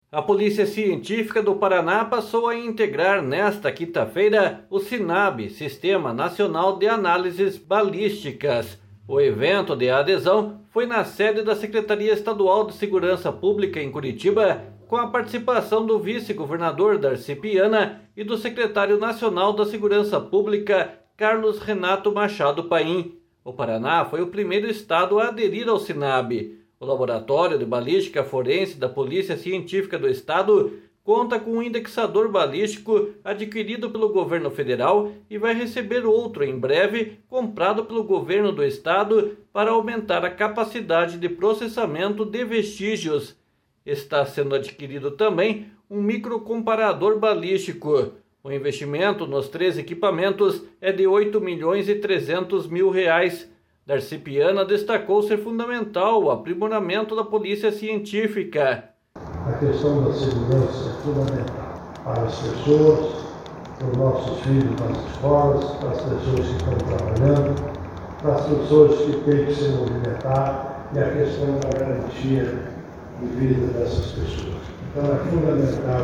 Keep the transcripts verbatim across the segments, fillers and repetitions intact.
A Polícia Científica do Paraná passou a integrar nesta quinta-feira o SINAB, Sistema Nacional de Análises Balísticas. O evento de adesão foi na sede da Secretaria Estadual de Segurança Pública em Curitiba, com a participação do vice-governador Darcy Piana e do secretário nacional da Segurança Pública, Carlos Renato Machado Paim. O Paraná foi o primeiro estado a aderir ao SINAB. O Laboratório de Balística Forense da Polícia Científica do Estado conta com um indexador balístico adquirido pelo governo federal e vai receber outro em breve, comprado pelo governo do estado para aumentar a capacidade de processamento de vestígios. Está sendo adquirido também um microcomparador balístico. O investimento nos três equipamentos é de oito milhões e trezentos mil reais. Darcy Piana destacou ser fundamental o aprimoramento da polícia científica. A questão da segurança é fundamental para as pessoas, para os nossos filhos nas escolas, para as pessoas que estão trabalhando, para as pessoas que têm que se movimentar e a questão da garantia de vida dessas pessoas. Então é fundamental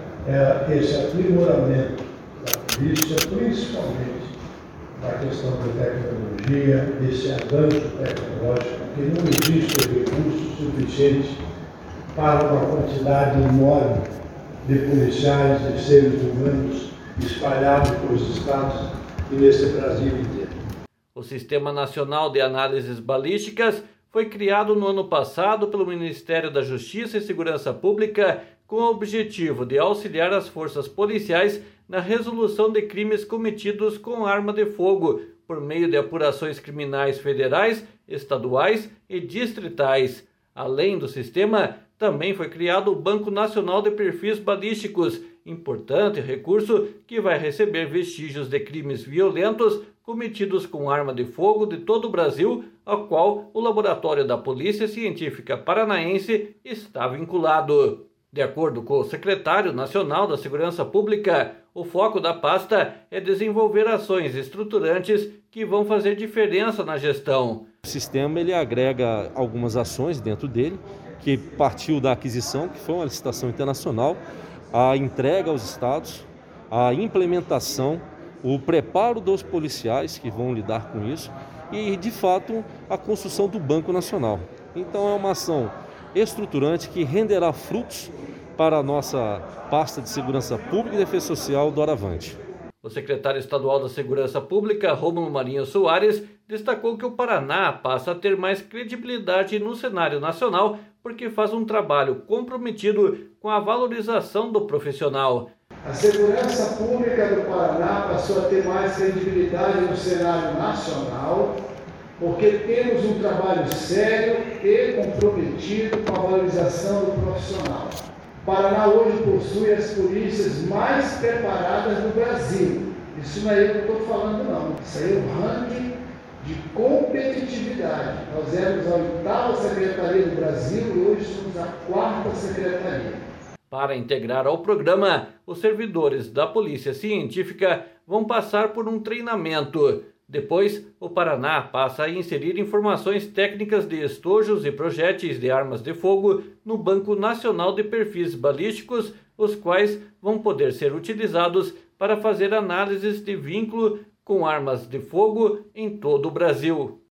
é, esse aprimoramento da polícia, principalmente na questão da tecnologia, esse avanço tecnológico, que não existe recurso suficiente para uma quantidade enorme de policiais e seres humanos espalhados pelos estados e nesse Brasil inteiro. O Sistema Nacional de Análises Balísticas foi criado no ano passado pelo Ministério da Justiça e Segurança Pública com o objetivo de auxiliar as forças policiais na resolução de crimes cometidos com arma de fogo, por meio de apurações criminais federais, estaduais e distritais. Além do sistema, também foi criado o Banco Nacional de Perfis Balísticos, importante recurso que vai receber vestígios de crimes violentos cometidos com arma de fogo de todo o Brasil, ao qual o Laboratório da Polícia Científica Paranaense está vinculado. De acordo com o secretário nacional da Segurança Pública, o foco da pasta é desenvolver ações estruturantes que vão fazer diferença na gestão. O sistema ele agrega algumas ações dentro dele, que partiu da aquisição, que foi uma licitação internacional, a entrega aos estados, a implementação, o preparo dos policiais que vão lidar com isso e, de fato, a construção do Banco Nacional. Então é uma ação estruturante que renderá frutos para a nossa pasta de Segurança Pública e Defesa Social do Aravante. O secretário estadual da Segurança Pública, Rômulo Marinho Soares, destacou que o Paraná passa a ter mais credibilidade no cenário nacional porque faz um trabalho comprometido com a valorização do profissional. A segurança pública do Paraná passou a ter mais credibilidade no cenário nacional porque temos um trabalho sério e comprometido com a valorização do profissional. O Paraná hoje possui as polícias mais preparadas do Brasil. Isso não é eu que estou falando, não. Isso aí é o ranking de competitividade. Nós éramos a oitava secretaria do Brasil e hoje somos a quarta secretaria. Para integrar ao programa, os servidores da Polícia Científica vão passar por um treinamento. Depois, o Paraná passa a inserir informações técnicas de estojos e projéteis de armas de fogo no Banco Nacional de Perfis Balísticos, os quais vão poder ser utilizados para fazer análises de vínculo com armas de fogo em todo o Brasil.